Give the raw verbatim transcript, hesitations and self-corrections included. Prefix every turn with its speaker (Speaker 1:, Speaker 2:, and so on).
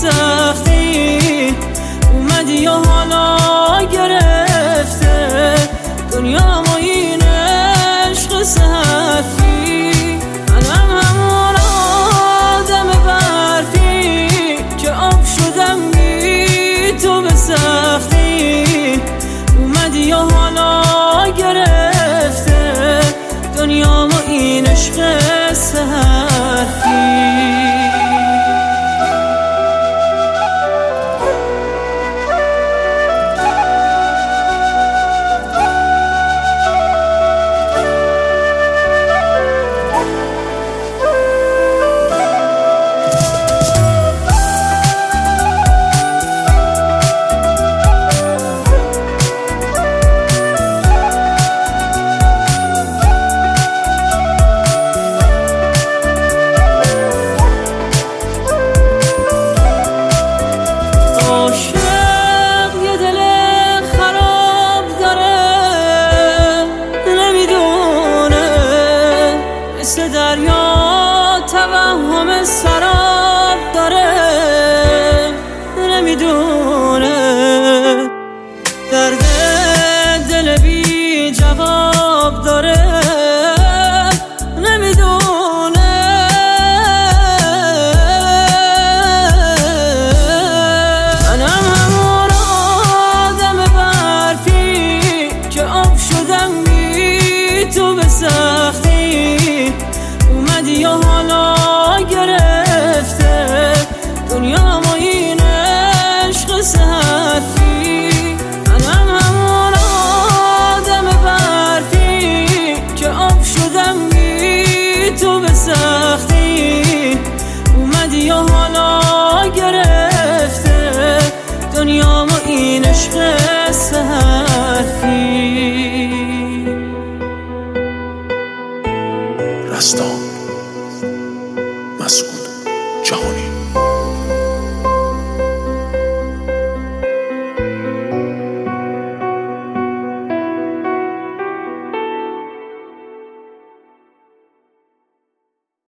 Speaker 1: سختی اومدی و حالا گرفته دنیا ما این عشق سختی. منم همون آدم برفی که آب شدم بی تو به سختی اومدی و حالا گرفته دنیا ما این عشق سختی. دریا توهم سراب داره نمیدونه درد دل بی جواب داره نمیدونه. منم همون آدم برفی که آب شدم بی تو به سختی اومدی و حالا گرفته دنیا ما این عشق سختی. منم همون آدم برفی که آب شدم بی تو به سختی اومدی و حالا گرفته دنیا ما این عشق سختی.
Speaker 2: رستان مسعود جهانی.